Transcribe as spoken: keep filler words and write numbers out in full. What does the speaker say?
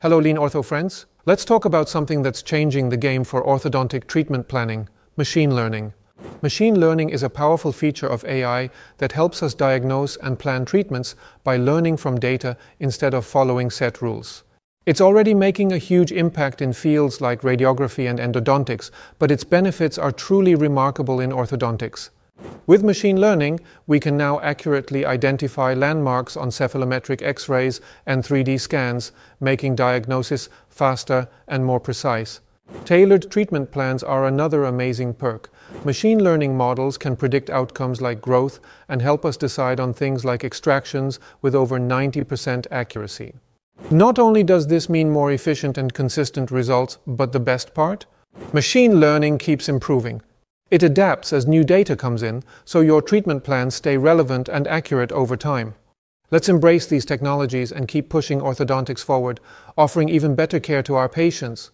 Hello, Lean Ortho friends. Let's talk about something that's changing the game for orthodontic treatment planning: machine learning. Machine learning is a powerful feature of A I that helps us diagnose and plan treatments by learning from data instead of following set rules. It's already making a huge impact in fields like radiography and endodontics, but its benefits are truly remarkable in orthodontics. With machine learning, we can now accurately identify landmarks on cephalometric X-rays and three D scans, making diagnosis faster and more precise. Tailored treatment plans are another amazing perk. Machine learning models can predict outcomes like growth and help us decide on things like extractions with over ninety percent accuracy. Not only does this mean more efficient and consistent results, but the best part? Machine learning keeps improving. It adapts as new data comes in, so your treatment plans stay relevant and accurate over time. Let's embrace these technologies and keep pushing orthodontics forward, offering even better care to our patients.